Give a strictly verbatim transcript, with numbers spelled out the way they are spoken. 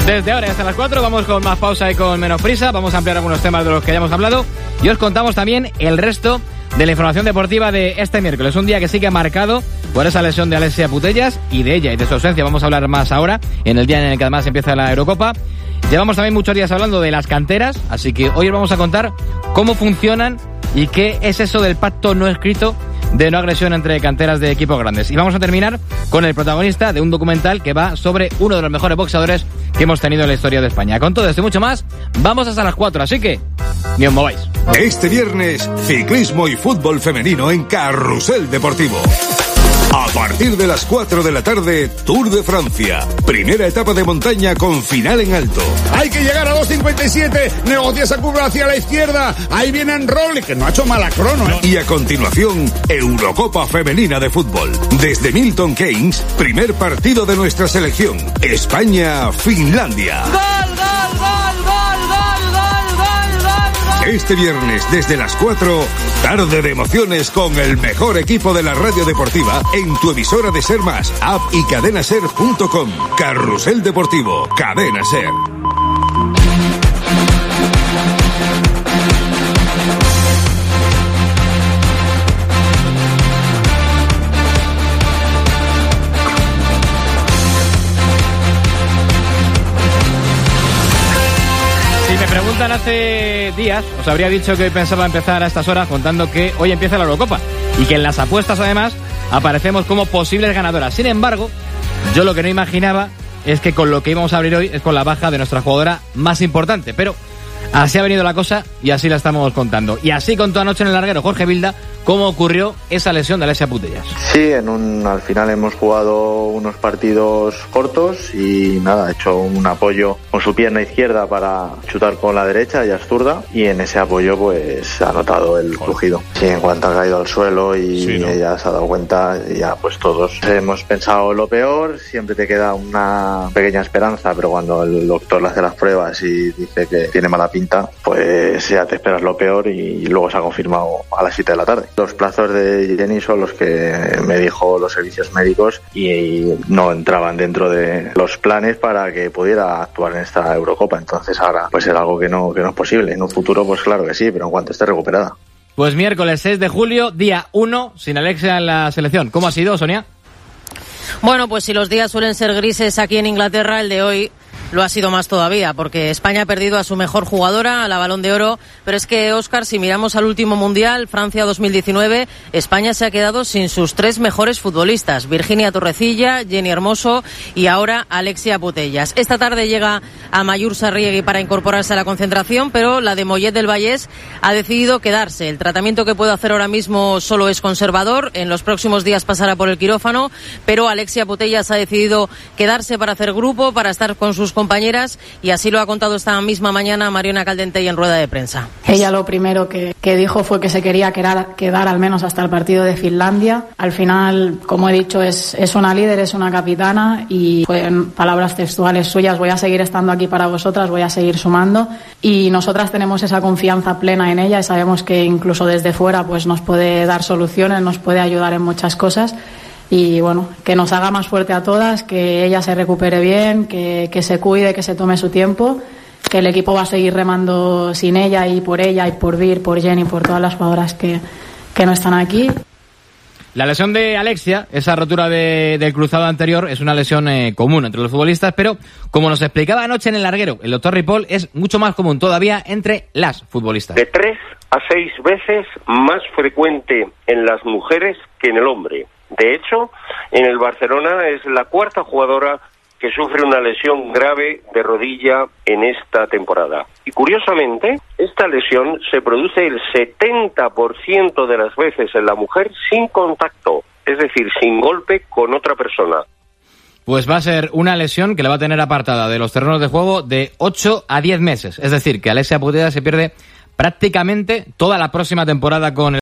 Desde ahora hasta las cuatro vamos con más pausa y con menos prisa. Vamos a ampliar algunos temas de los que hayamos hablado y os contamos también el resto de la información deportiva de este miércoles. Un día que sigue marcado por esa lesión de Alexia Putellas y de ella y de su ausencia. Vamos a hablar más ahora, en el día en el que además empieza la Eurocopa. Llevamos también muchos días hablando de las canteras, así que hoy os vamos a contar cómo funcionan y qué es eso del pacto no escrito de no agresión entre canteras de equipos grandes. Y vamos a terminar con el protagonista de un documental que va sobre uno de los mejores boxeadores que hemos tenido en la historia de España. Con todo esto y mucho más, vamos hasta las cuatro, así que ni os mováis. Este viernes, ciclismo y fútbol femenino en Carrusel Deportivo. A partir de las cuatro de la tarde, Tour de Francia. Primera etapa de montaña con final en alto. Hay que llegar a dos cincuenta y siete. Negocia esa curva hacia la izquierda. Ahí viene Enroll, que no ha hecho mala crono, ¿eh? Y a continuación, Eurocopa Femenina de Fútbol. Desde Milton Keynes, primer partido de nuestra selección. España-Finlandia. ¡Gol, gol, gol, gol, gol, gol, gol, gol! Este viernes, desde las cuatro, tarde de emociones con el mejor equipo de la radio deportiva en tu emisora de Ser Más, app y cadenaser punto com. Carrusel Deportivo, Cadena Ser. Me preguntan hace días, os habría dicho que hoy pensaba empezar a estas horas contando que hoy empieza la Eurocopa y que en las apuestas además aparecemos como posibles ganadoras. Sin embargo, yo lo que no imaginaba es que con lo que íbamos a abrir hoy es con la baja de nuestra jugadora más importante, pero así ha venido la cosa y así la estamos contando. Y así contó anoche en el larguero Jorge Vilda cómo ocurrió esa lesión de Alexia Putellas. Sí, en un, al final hemos jugado unos partidos cortos y nada, ha hecho un apoyo con su pierna izquierda para chutar con la derecha, ella es zurda, y en ese apoyo pues ha notado el crujido. Sí, en cuanto ha caído al suelo y sí, ¿no? Ella se ha dado cuenta, ya pues todos hemos pensado lo peor, siempre te queda una pequeña esperanza, pero cuando el doctor le hace las pruebas y dice que tiene mala pinta, pues ya te esperas lo peor y luego se ha confirmado a las siete de la tarde. Los plazos de Jenny son los que me dijo los servicios médicos y no entraban dentro de los planes para que pudiera actuar en esta Eurocopa. Entonces ahora pues es algo que no, que no es posible. En un futuro pues claro que sí, pero en cuanto esté recuperada. Pues miércoles seis de julio, día uno, sin Alexia en la selección. ¿Cómo ha sido, Sonia? Bueno, pues si los días suelen ser grises aquí en Inglaterra, el de hoy lo ha sido más todavía, porque España ha perdido a su mejor jugadora, a la Balón de Oro, pero es que, Óscar, si miramos al último Mundial, Francia dos mil diecinueve, España se ha quedado sin sus tres mejores futbolistas, Virginia Torrecilla, Jenny Hermoso y ahora Alexia Putellas. Esta tarde llega a Mayur Sarriegui para incorporarse a la concentración, pero la de Mollet del Vallès ha decidido quedarse. El tratamiento que puede hacer ahora mismo solo es conservador, en los próximos días pasará por el quirófano, pero Alexia Putellas ha decidido quedarse para hacer grupo, para estar con sus compañeras, y así lo ha contado esta misma mañana Mariona Caldentey en rueda de prensa. Ella lo primero que, que dijo fue que se quería quedar, quedar al menos hasta el partido de Finlandia. Al final, como he dicho, es, es una líder, es una capitana, y fue en palabras textuales suyas: voy a seguir estando aquí para vosotras, voy a seguir sumando, y nosotras tenemos esa confianza plena en ella y sabemos que incluso desde fuera pues nos puede dar soluciones, nos puede ayudar en muchas cosas. Y bueno, que nos haga más fuerte a todas, que ella se recupere bien, que, que se cuide, que se tome su tiempo, que el equipo va a seguir remando sin ella y por ella y por Vir, por Jenny, por todas las jugadoras que, que no están aquí. La lesión de Alexia, esa rotura de, del cruzado anterior, es una lesión eh, común entre los futbolistas, pero como nos explicaba anoche en el larguero el doctor Ripoll, es mucho más común todavía entre las futbolistas. De tres a seis veces más frecuente en las mujeres que en el hombre. De hecho, en el Barcelona es la cuarta jugadora que sufre una lesión grave de rodilla en esta temporada. Y curiosamente, esta lesión se produce el setenta por ciento de las veces en la mujer sin contacto, es decir, sin golpe con otra persona. Pues va a ser una lesión que le va a tener apartada de los terrenos de juego de ocho a diez meses. Es decir, que Alexia Putellas se pierde prácticamente toda la próxima temporada con el